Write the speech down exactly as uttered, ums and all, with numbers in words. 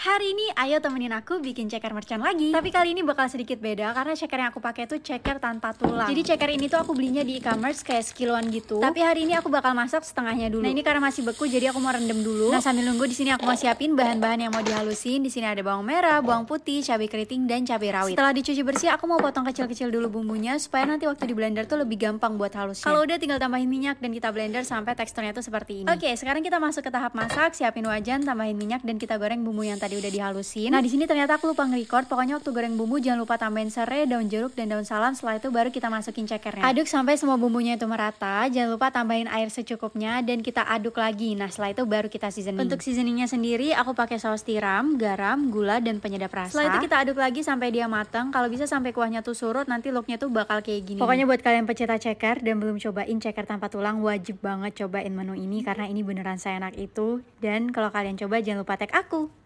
Hari ini ayo temenin aku bikin ceker mercon lagi. Tapi kali ini bakal sedikit beda karena ceker yang aku pakai tuh ceker tanpa tulang. Jadi ceker ini tuh aku belinya di e-commerce kayak sekiloan gitu. Tapi hari ini aku bakal masak setengahnya dulu. Nah, ini karena masih beku jadi aku mau rendam dulu. Nah, sambil nunggu di sini aku mau siapin bahan-bahan yang mau dihalusin. Di sini ada bawang merah, bawang putih, cabai keriting dan cabai rawit. Setelah dicuci bersih, aku mau potong kecil-kecil dulu bumbunya supaya nanti waktu di blender tuh lebih gampang buat halusnya. Kalau udah tinggal tambahin minyak dan kita blender sampai teksturnya tuh seperti ini. Oke, sekarang kita masuk ke tahap masak. Siapin wajan, tambahin minyak dan kita goreng bumbu yang tadi udah dihalusin. Nah, di sini ternyata aku lupa nge-record. Pokoknya waktu goreng bumbu jangan lupa tambahin serai, daun jeruk dan daun salam. Setelah itu baru kita masukin cekernya. Aduk sampai semua bumbunya itu merata. Jangan lupa tambahin air secukupnya dan kita aduk lagi. Nah, setelah itu baru kita seasoning. Untuk seasoningnya sendiri aku pakai saus tiram, garam, gula dan penyedap rasa. Setelah itu kita aduk lagi sampai dia matang. Kalau bisa sampai kuahnya tuh surut, nanti looknya tuh bakal kayak gini. Pokoknya buat kalian pecinta ceker dan belum cobain ceker tanpa tulang, wajib banget cobain menu ini karena ini beneran seenak itu. Dan kalau kalian coba jangan lupa tag aku.